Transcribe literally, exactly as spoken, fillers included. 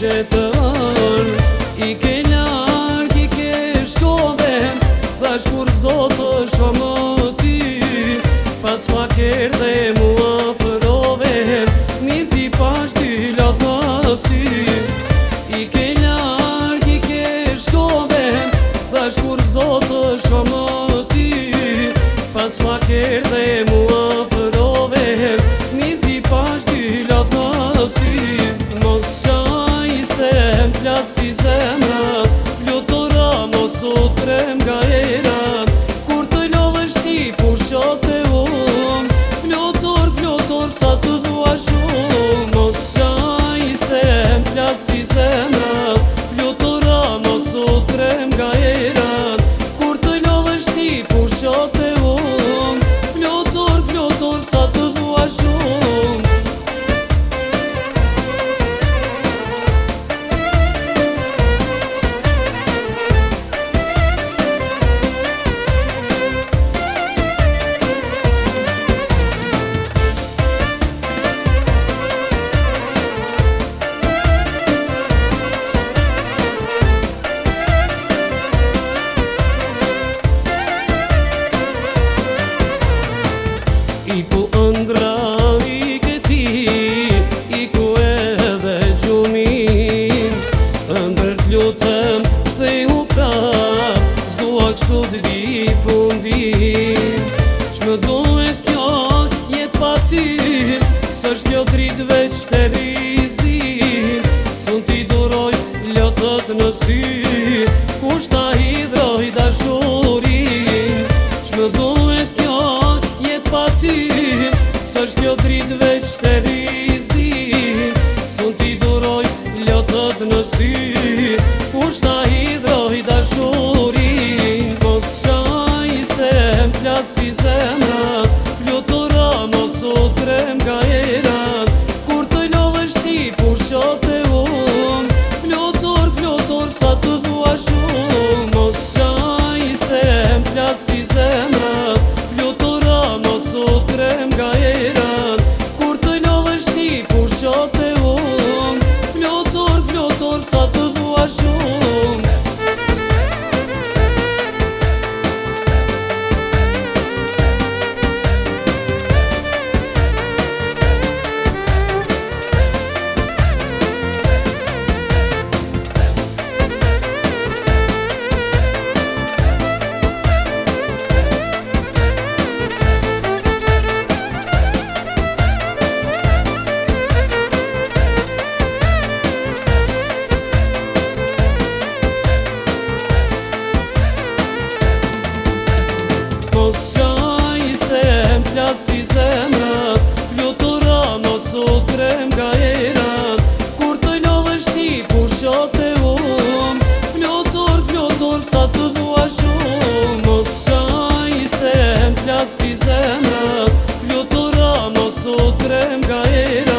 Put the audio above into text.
gjetër. I ke larg, i ke shkove, thash kur s'do të shomë ty, pas ma kërë dhe mua përove, mirë ti pash ty lot më sy. I ke larg, i ke shkove, thash kur s'do të shomë ty, pas ma kërë dhe mua përove, mirë ti pash ty lot më sy. Mos qaj se m'plas si zemra, flutura mos u trem nga erat, kur të lodhesh ti pushot e unë, flutur, flutur sa të dua shumë. Mos qaj se m'plas si zemra, flutura mos u trem nga erat, kur të lodhesh ti pushot e unë, flutur, flutur sa të dua shumë. I ku ëndra i këti, i ku edhe gjumin, ëndër t'lutem thehu prap, s'dua kështu të vi fundin. Ç'më duhet kjo jet pa ty, s'është kjo dritë veç të rizin, s'un t'i duroj lotët në sy, kush ta hidroj dashurin. Ç'më duhet kjo jet pa ty, s'është kjo dritë veç të rizin, s'un t'i duroj lotët në sy, kush ta hidroj dashurin. Mos qaj se m'plas si zemra, flutura mos u trem nga erat, kur të lodhesh ti pushot e unë, flutur, flutur sa të dua shumë. Mos qaj se m'plas si zemra, flutura mos u trem nga erat, kur të lodhesh ti pushot e unë, flutur, flutur sa të dua shumë. Mos qaj se m'plas si zemra, flutura mos u trem nga erat, kur të lodhesh ti pushot e unë, flutur, flutur sa të dua shumë. Mos qaj se m'plas si zemra, flutura mos u trem nga erat,